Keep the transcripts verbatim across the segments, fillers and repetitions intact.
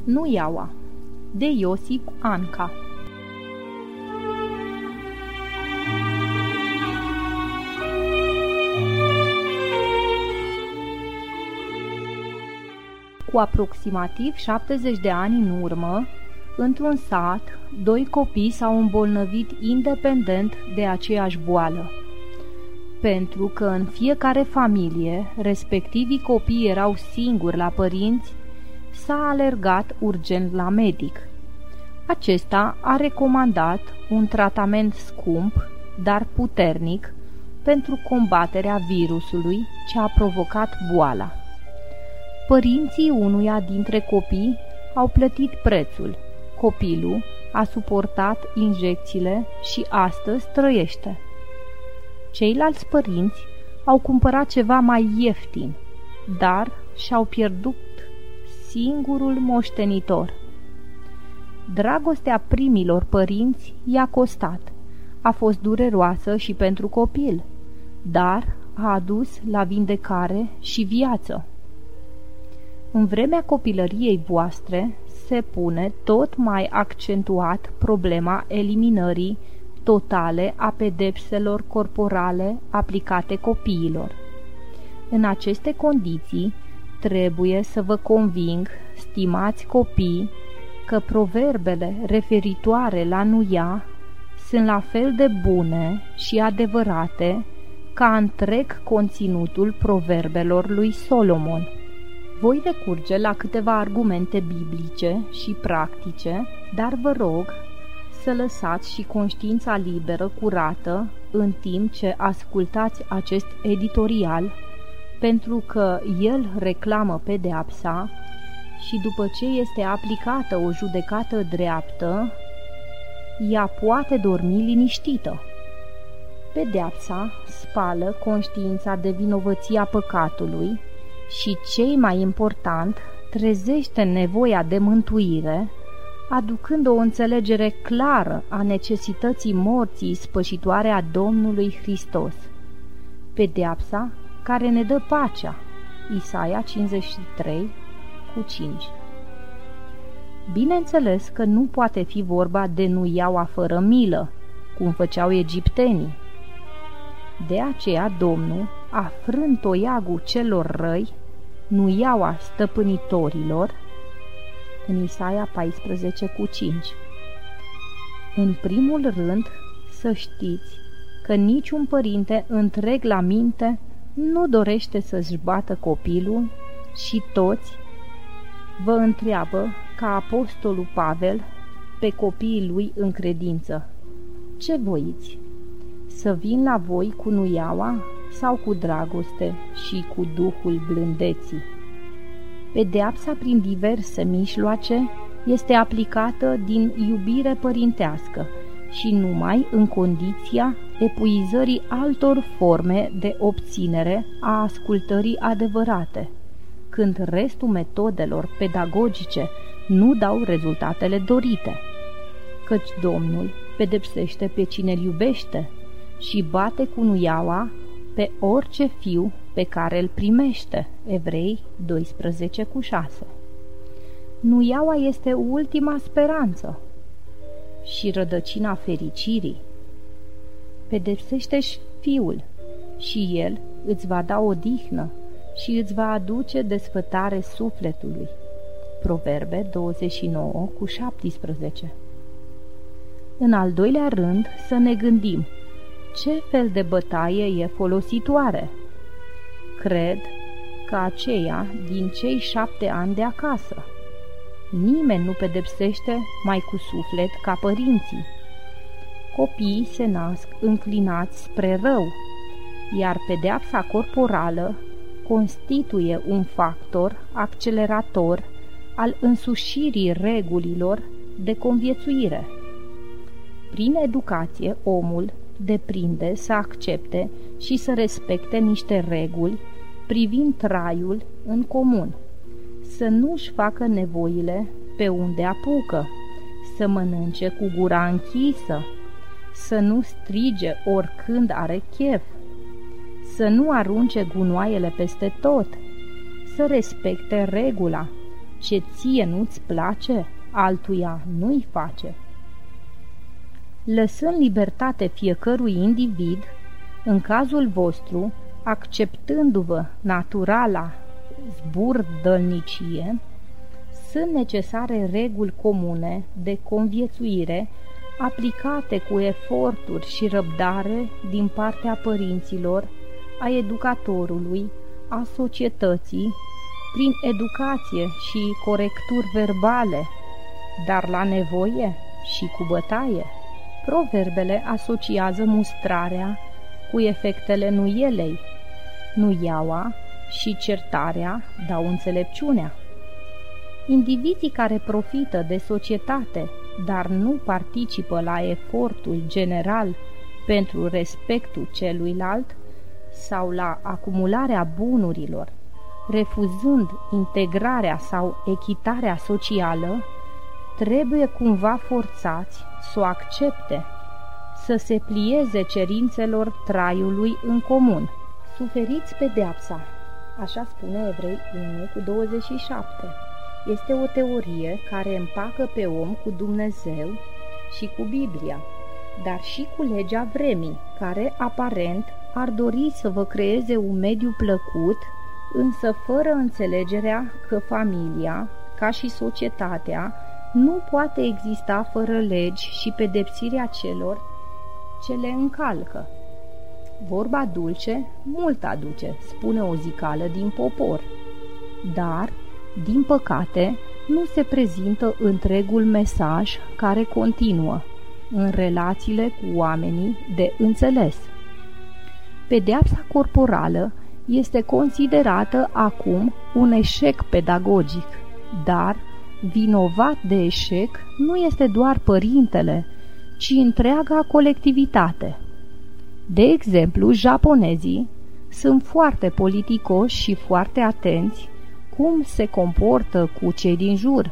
Nuiaua de Iosif Anca. Cu aproximativ șaptezeci de ani în urmă, într-un sat, doi copii s-au îmbolnăvit independent de aceeași boală. Pentru că în fiecare familie, respectivii copii erau singuri la părinți, s-a alergat urgent la medic. Acesta a recomandat un tratament scump, dar puternic, pentru combaterea virusului ce a provocat boala. Părinții unuia dintre copii au plătit prețul. Copilul a suportat injecțiile și astăzi trăiește. Ceilalți părinți au cumpărat ceva mai ieftin, dar și-au pierdut singurul moștenitor. Dragostea primilor părinți i-a costat. A fost dureroasă și pentru copil, dar a adus la vindecare și viață. În vremea copilăriei voastre se pune tot mai accentuat problema eliminării totale a pedepselor corporale aplicate copiilor. În aceste condiții, trebuie să vă conving, stimați copii, că proverbele referitoare la nuia sunt la fel de bune și adevărate ca întreg conținutul proverbelor lui Solomon. Voi recurge la câteva argumente biblice și practice, dar vă rog să lăsați și conștiința liberă, curată, în timp ce ascultați acest editorial, pentru că el reclamă pedeapsa și după ce este aplicată o judecată dreaptă, ea poate dormi liniștită. Pedeapsa spală conștiința de vinovăția păcatului și, cei mai important, trezește nevoia de mântuire, aducând o înțelegere clară a necesității morții spășitoare a Domnului Hristos. Pedeapsa care ne dă pacea. Isaia cincizeci și trei cu cinci. Bineînțeles că nu poate fi vorba de nuiaua fără milă, cum făceau egiptenii. De aceea Domnul a frânt toiagul celor răi, nuiaua stăpânitorilor, în Isaia paisprezece cu cinci. În primul rând, să știți că niciun părinte întreg la minte nu dorește să-și bată copilul și toți vă întreabă, ca apostolul Pavel, pe copiii lui în credință: ce voiți? Să vin la voi cu nuiaua sau cu dragoste și cu duhul blândeții? Pedeapsa prin diverse mijloace este aplicată din iubire părintească și numai în condiția epuizării altor forme de obținere a ascultării adevărate, când restul metodelor pedagogice nu dau rezultatele dorite, căci Domnul pedepsește pe cine îl iubește și bate cu nuiaua pe orice fiu pe care îl primește. Evrei doisprezece cu șase. Nuiaua este ultima speranță și rădăcina fericirii. Pedepsește-și fiul și el îți va da odihnă și îți va aduce desfătare sufletului. Proverbe douăzeci și nouă cu șaptesprezece. În al doilea rând, să ne gândim ce fel de bătaie e folositoare. Cred că aceea din cei șapte ani de acasă. Nimeni nu pedepsește mai cu suflet ca părinții. Copiii se nasc înclinați spre rău, iar pedeapsa corporală constituie un factor accelerator al însușirii regulilor de conviețuire. Prin educație, omul deprinde să accepte și să respecte niște reguli privind traiul în comun, să nu-și facă nevoile pe unde apucă, să mănânce cu gura închisă, să nu strige oricând are chef, să nu arunce gunoaiele peste tot, să respecte regula, Ce ție nu-ți place, altuia nu-i face. Lăsând libertate fiecărui individ, în cazul vostru, acceptându-vă naturala zburdălnicie, sunt necesare reguli comune de conviețuire aplicate cu eforturi și răbdare din partea părinților, a educatorului, a societății, prin educație și corecturi verbale, dar la nevoie și cu bătaie. Proverbele asociază mustrarea cu efectele nuielei. Nuiaua și certarea dau înțelepciunea. Indivizii care profită de societate, dar nu participă la efortul general pentru respectul celuilalt sau la acumularea bunurilor, refuzând integrarea sau echitarea socială, trebuie cumva forțați să o accepte, să se plieze cerințelor traiului în comun. Suferiți pedeapsa, așa spune Evrei unu cu douăzeci și șapte. Este o teorie care împacă pe om cu Dumnezeu și cu Biblia, dar și cu legea vremii, care aparent ar dori să vă creeze un mediu plăcut, însă fără înțelegerea că familia, ca și societatea, nu poate exista fără legi și pedepsirea celor ce le încalcă. Vorba dulce, mult aduce, spune o zicală din popor, dar, din păcate, nu se prezintă întregul mesaj care continuă în relațiile cu oamenii de înțeles. Pedeapsa corporală este considerată acum un eșec pedagogic, dar vinovat de eșec nu este doar părintele, ci întreaga colectivitate. De exemplu, japonezii sunt foarte politicoși și foarte atenți cum se comportă cu cei din jur.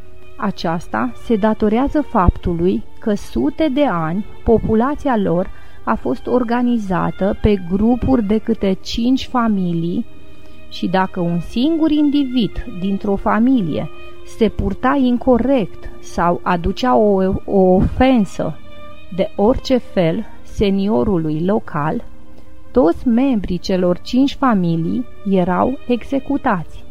Aceasta se datorează faptului că sute de ani populația lor a fost organizată pe grupuri de câte cinci familii și dacă un singur individ dintr-o familie se purta incorect sau aducea o, o ofensă de orice fel seniorului local, toți membrii celor cinci familii erau executați.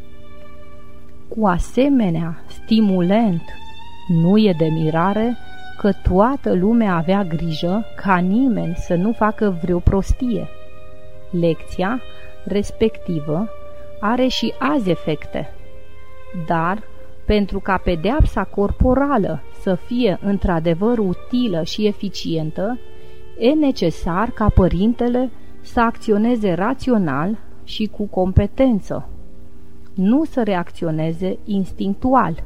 Cu asemenea stimulent, nu e de mirare că toată lumea avea grijă ca nimeni să nu facă vreo prostie. Lecția respectivă are și azi efecte, dar pentru ca pedeapsa corporală să fie într-adevăr utilă și eficientă, e necesar ca părintele să acționeze rațional și cu competență, nu să reacționeze instinctual.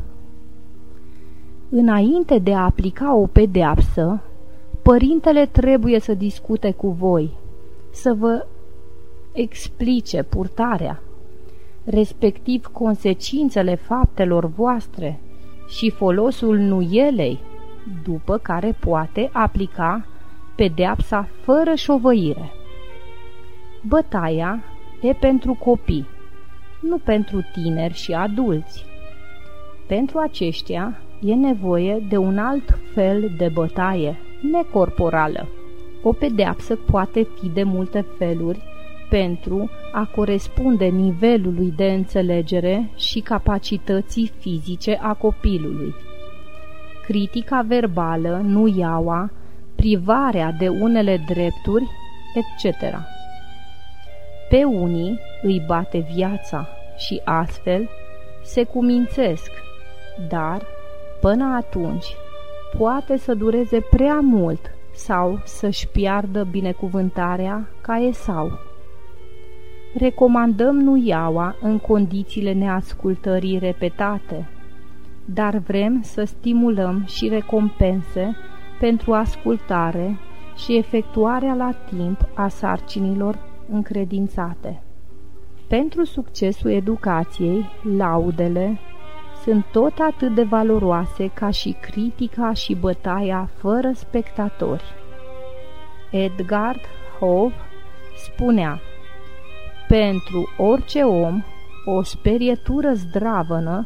Înainte de a aplica o pedeapsă, părintele trebuie să discute cu voi, să vă explice purtarea, respectiv consecințele faptelor voastre și folosul nuielei, după care poate aplica pedeapsa fără șovăire. Bătaia e pentru copii, nu pentru tineri și adulți. Pentru aceștia e nevoie de un alt fel de bătaie, necorporală. O pedeapsă poate fi de multe feluri pentru a corespunde nivelului de înțelegere și capacității fizice a copilului. Critica verbală, nuiaua, privarea de unele drepturi, et cetera. Pe unii îi bate viața și astfel se cumințesc, dar până atunci poate să dureze prea mult sau să-și piardă binecuvântarea ca Esau. Recomandăm nuiaua în condițiile neascultării repetate, dar vrem să stimulăm și recompense pentru ascultare și efectuarea la timp a sarcinilor încredințate. Pentru succesul educației, laudele sunt tot atât de valoroase ca și critica și bătaia fără spectatori. Edgar Hove spunea: pentru orice om, o sperietură zdravănă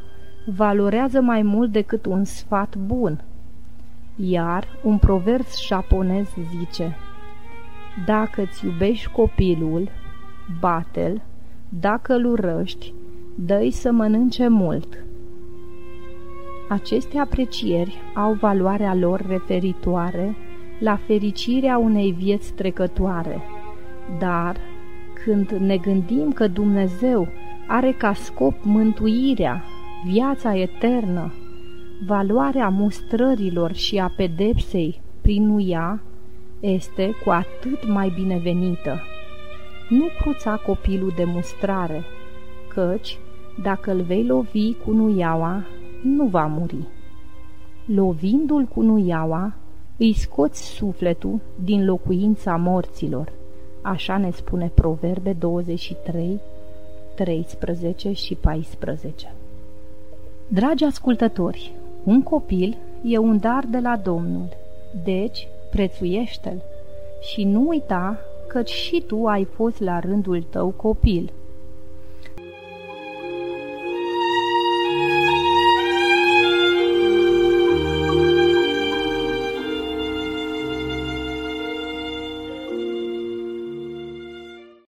valorează mai mult decât un sfat bun. Iar un proverb japonez zice: dacă îți iubești copilul, bate-l, dacă îl urăști, dă-i să mănânce mult. Aceste aprecieri au valoarea lor referitoare la fericirea unei vieți trecătoare, dar când ne gândim că Dumnezeu are ca scop mântuirea, viața eternă, valoarea mustrărilor și a pedepsei prin ea este cu atât mai binevenită. Nu cruța copilul de mustrare, căci, dacă îl vei lovi cu nuiaua, nu va muri. Lovindu-l cu nuiaua, îi scoți sufletul din locuința morților. Așa ne spune Proverbe douăzeci și trei, treisprezece și paisprezece. Dragi ascultători, un copil e un dar de la Domnul, deci prețuiește-l și nu uita căci și tu ai fost la rândul tău copil.